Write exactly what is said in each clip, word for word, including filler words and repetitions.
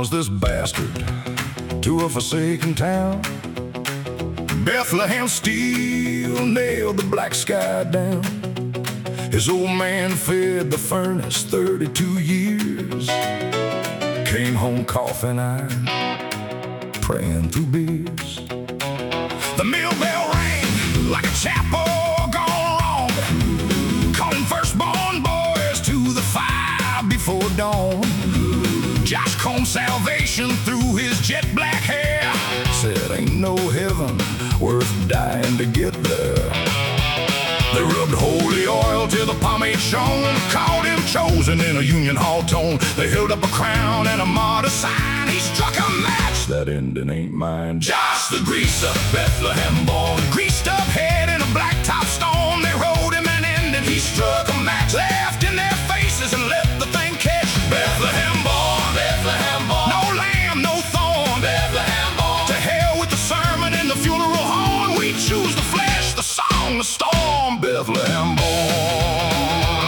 was this bastard to a forsaken town. Bethlehem Steel nailed the black sky down. His old man fed the furnace thirty-two years. Came home coughing iron, praying through beers. The mill bell rang like a chapel gone wrong, calling firstborn boys to the fire before dawn. Josh combed salvation through his jet black hair, said ain't no heaven worth dying to get there. They rubbed holy oil till the pomade shone, called him chosen in a Union Hall tone. They held up a crown and a martyr sign. He struck a match, that ending ain't mine. Josh the greaser, Bethlehem born, greased up head in a blacktop stone. They rode him an ending, he struck a match, laughed in their faces and let the thing catch. Bethlehem born, Bethlehem born, no lamb, no thorn. Bethlehem born, to hell with the sermon and the funeral horn. We choose the flesh, the song, the storm. Bethlehem born.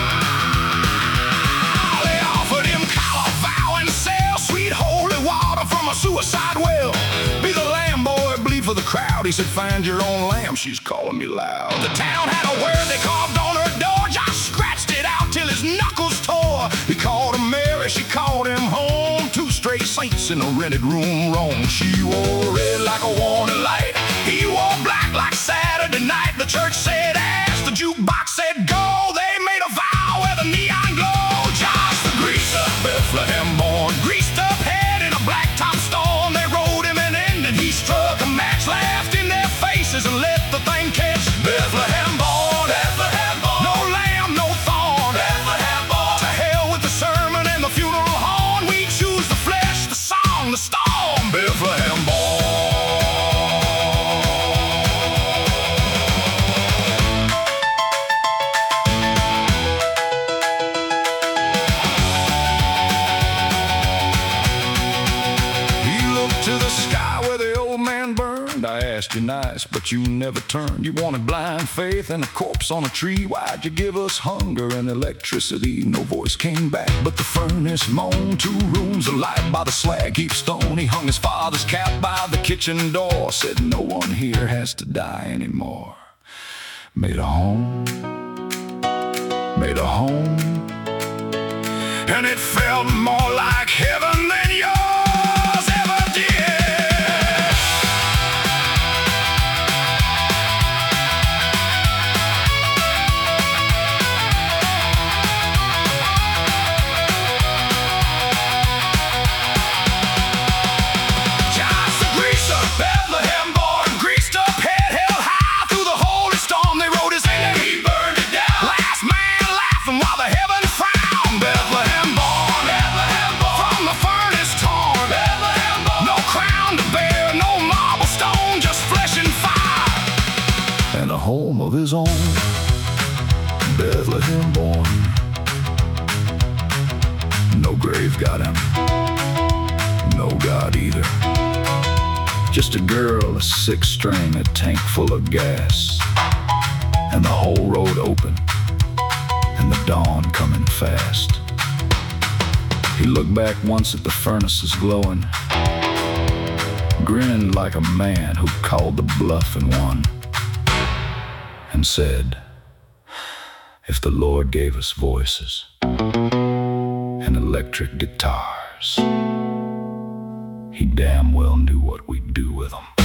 They offered him cauliflower and sell sweet holy water from a suicide well. Be the lamb, boy, bleed for the crowd. He said, find your own lamb, she's calling me loud. The town had a word they carved on her door. Josh scratched it out till his knuckles tore. He called her Mary, she called him home. Two straight saints in a rented room roam. She wore red like a warning light, he wore black like Saturday night. The church said ask, the jukebox said go. They made a vow where the neon glow. Josh the greaser, Bethlehem born, greased up head in a blacktop storm. They rode him an ending, he struck a match, laughed in their faces and let the thing catch. Bethlehem born, Bethlehem born, no lamb, no thorn. Bethlehem born, to hell with the sermon and the funeral horn. We choose the flesh, the song, the storm. Bethlehem born. To the sky where the old man burned. I asked you nice, but you never turned. You wanted blind faith and a corpse on a tree. Why'd you give us hunger and electricity? No voice came back, but the furnace moaned. Two rooms alight by the slag heap stone. He hung his father's cap by the kitchen door, said no one here has to die anymore. Made a home, made a home, and it felt more like heaven than yours. Bethlehem born, greased up head held high through the holy storm. They rode his end and he burned it down. Last man laughing while the heaven frowned. Bethlehem born, Bethlehem born, from the furnace torn. Bethlehem born, no crown to bear, no marble stone, just flesh and fire, and a home of his own. Bethlehem born, no grave got him, no God either. Just a girl, a six string, a tank full of gas, and the whole road open, and the dawn coming fast. He looked back once at the furnaces glowing, grinned like a man who called the bluff and won, and said, if the Lord gave us voices and electric guitars, he damn well knew what we'd do with them.